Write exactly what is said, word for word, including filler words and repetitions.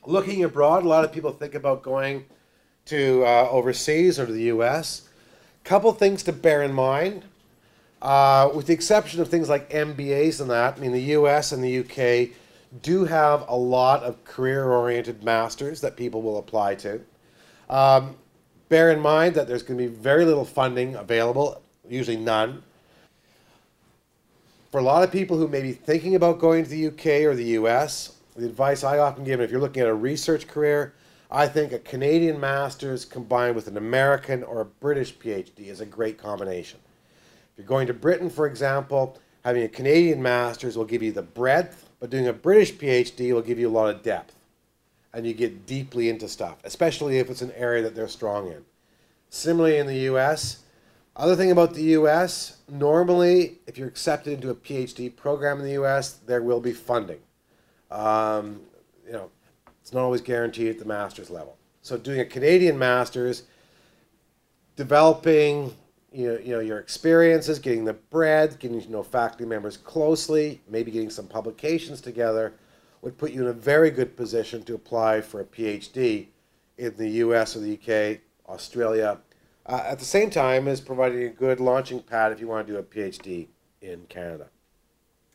Looking abroad, a lot of people think about going to uh, overseas or to the U S. Couple things to bear in mind, uh, with the exception of things like M B As and that. I mean, the U S and the U K do have a lot of career-oriented masters that people will apply to. Um, bear in mind that there's going to be very little funding available, usually none. For a lot of people who may be thinking about going to the U K or the U S, the advice I often give, if you're looking at a research career, I think a Canadian master's combined with an American or a British PhD is a great combination. If you're going to Britain, for example, having a Canadian master's will give you the breadth, but doing a British PhD will give you a lot of depth. And you get deeply into stuff, especially if it's an area that they're strong in. Similarly in the U S, other thing about the U S, normally if you're accepted into a PhD program in the U S, there will be funding. Um, you know, it's not always guaranteed at the master's level. So doing a Canadian master's, developing you know, you know your experiences, getting the breadth, getting to know faculty members closely, maybe getting some publications together, would put you in a very good position to apply for a PhD in the U S or the U K, Australia, uh, at the same time as providing a good launching pad if you want to do a PhD in Canada.